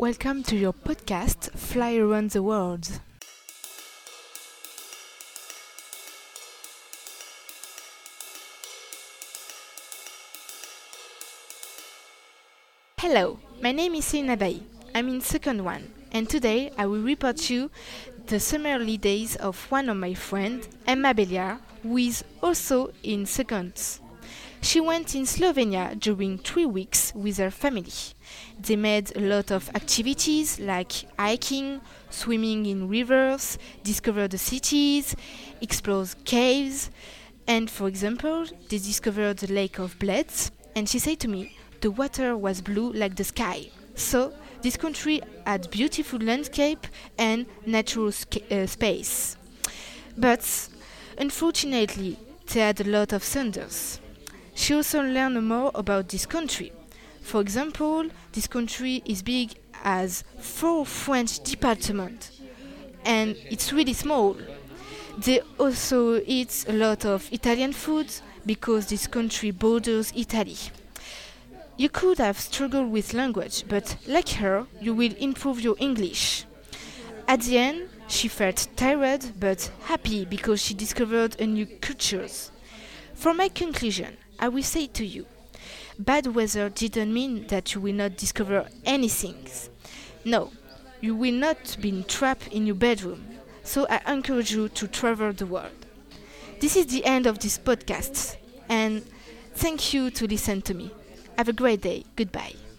Welcome to your podcast, Fly Around the World. Hello, my name is Selina Bay. I'm in second one, and today I will report you the summer holidays of one of my friends, Emma Belliard, who is also in seconds. She went in Slovenia during 3 weeks with her family. They made a lot of activities like hiking, swimming in rivers, discover the cities, explore caves, and for example, they discovered the Lake of Bleds, and she said to me, the water was blue like the sky. So, this country had beautiful landscape and natural space. But, unfortunately, they had a lot of thunders. She also learned more about this country. For example, this country is big as 4 French departments, and it's really small. They also eat a lot of Italian food because this country borders Italy. You could have struggled with language, but like her, you will improve your English. At the end, she felt tired but happy because she discovered a new cultures. For my conclusion, I will say to you, bad weather didn't mean that you will not discover anything. No, you will not be trapped in your bedroom. So I encourage you to travel the world. This is the end of this podcast, and thank you to listen to me. Have a great day. Goodbye.